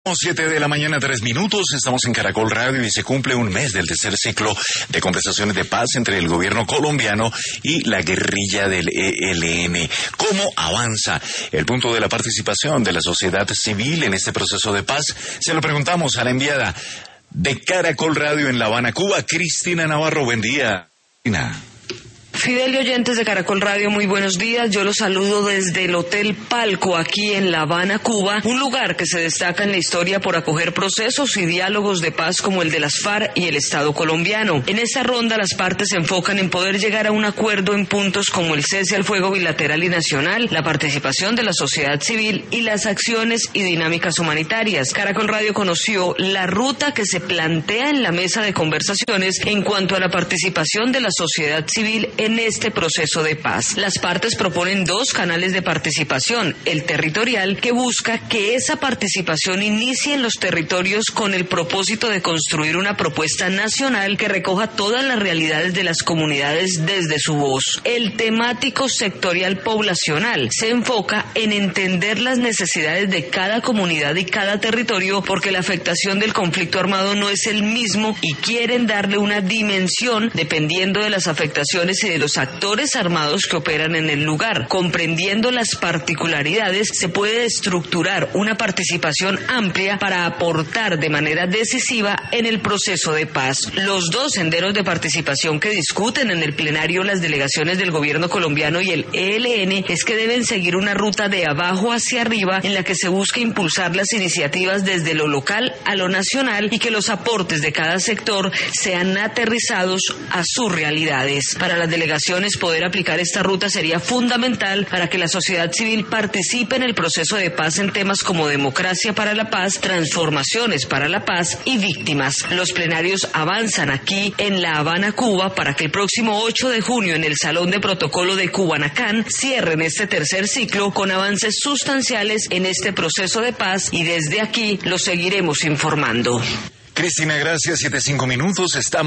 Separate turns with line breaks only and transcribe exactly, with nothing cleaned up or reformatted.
Siete de la mañana, tres minutos, estamos en Caracol Radio y se cumple un mes del tercer ciclo de conversaciones de paz entre el gobierno colombiano y la guerrilla del E L N. ¿Cómo avanza el punto de la participación de la sociedad civil en este proceso de paz? Se lo preguntamos a la enviada de Caracol Radio en La Habana, Cuba, Cristina Navarro. Buen día, Cristina.
Fidel y oyentes de Caracol Radio, muy buenos días. Yo los saludo desde el Hotel Palco, aquí en La Habana, Cuba, un lugar que se destaca en la historia por acoger procesos y diálogos de paz como el de las FARC y el Estado colombiano. En esta ronda, las partes se enfocan en poder llegar a un acuerdo en puntos como el cese al fuego bilateral y nacional, la participación de la sociedad civil y las acciones y dinámicas humanitarias. Caracol Radio conoció la ruta que se plantea en la mesa de conversaciones en cuanto a la participación de la sociedad civil en este proceso de paz. Las partes proponen dos canales de participación: el territorial, que busca que esa participación inicie en los territorios con el propósito de construir una propuesta nacional que recoja todas las realidades de las comunidades desde su voz. El temático sectorial poblacional se enfoca en entender las necesidades de cada comunidad y cada territorio, porque la afectación del conflicto armado no es el mismo y quieren darle una dimensión dependiendo de las afectaciones y de los actores armados que operan en el lugar. Comprendiendo las particularidades, se puede estructurar una participación amplia para aportar de manera decisiva en el proceso de paz. Los dos senderos de participación que discuten en el plenario las delegaciones del gobierno colombiano y el E L N es que deben seguir una ruta de abajo hacia arriba en la que se busca impulsar las iniciativas desde lo local a lo nacional y que los aportes de cada sector sean aterrizados a sus realidades. Para las delegaciones, poder aplicar esta ruta sería fundamental para que la sociedad civil participe en el proceso de paz en temas como democracia para la paz, transformaciones para la paz y víctimas. Los plenarios avanzan aquí en La Habana, Cuba, para que el próximo ocho de junio en el Salón de Protocolo de Cubanacán cierren este tercer ciclo con avances sustanciales en este proceso de paz, y desde aquí lo seguiremos informando.
Cristina, gracias. Siete, cinco minutos. Estamos